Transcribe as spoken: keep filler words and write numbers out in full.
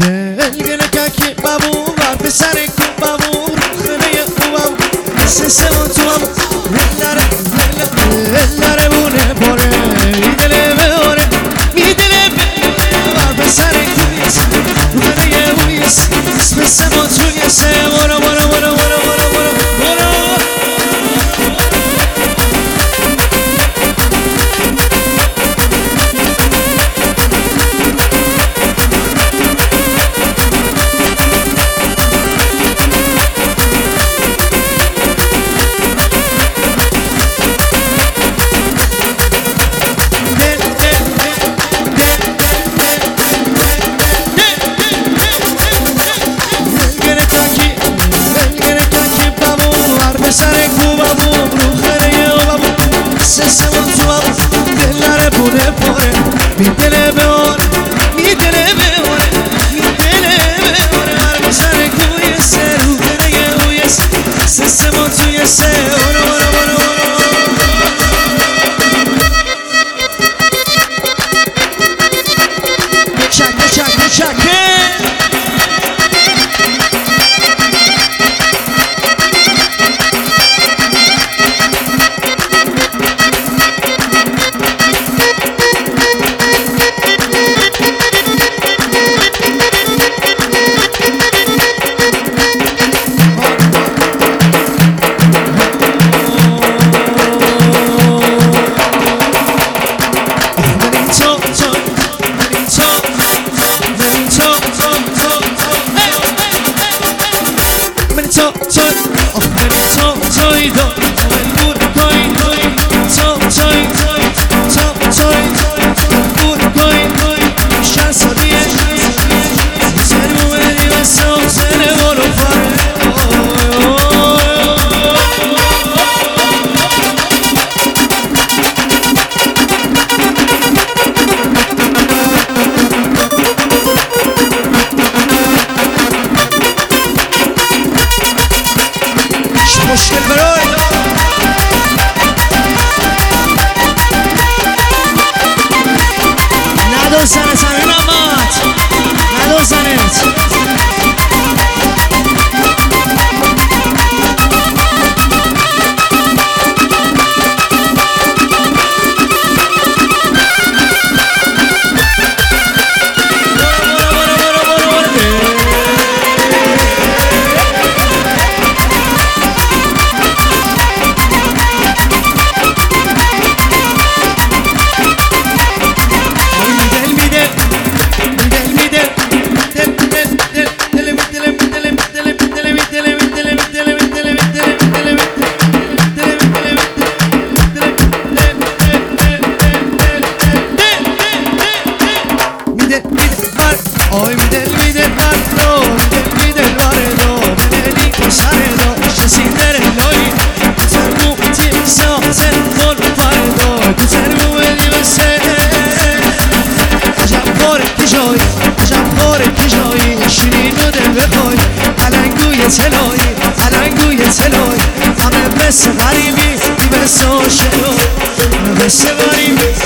دل که بابو بر پسر کو بابو خونه بابو سه تو بابو لره لره بونه پره میدله بونه میدله بر پسر کو خونه بویس اسم سما توی سه ورا ورا ورا ورا ورا ورا میدله بهونه میدله بهونه میدله بهونه هر بزن کوی سر و دنه اویس سسمان توی سر ورا ورا ورا ورا چکه چکه چکه مشکل برای ندو زنه زنه نمات ندو زنه Oy mi del mi del bardo, mi del bardo, benedi cosardo, se si dere noi, servu ti so se non fardo, tu servu e diverse. Già fuori che joy, già fuori che joy, scirino del poi, alanguye seloi, alanguye seloi, ame besse varibi, diverso scelo, besse varibi.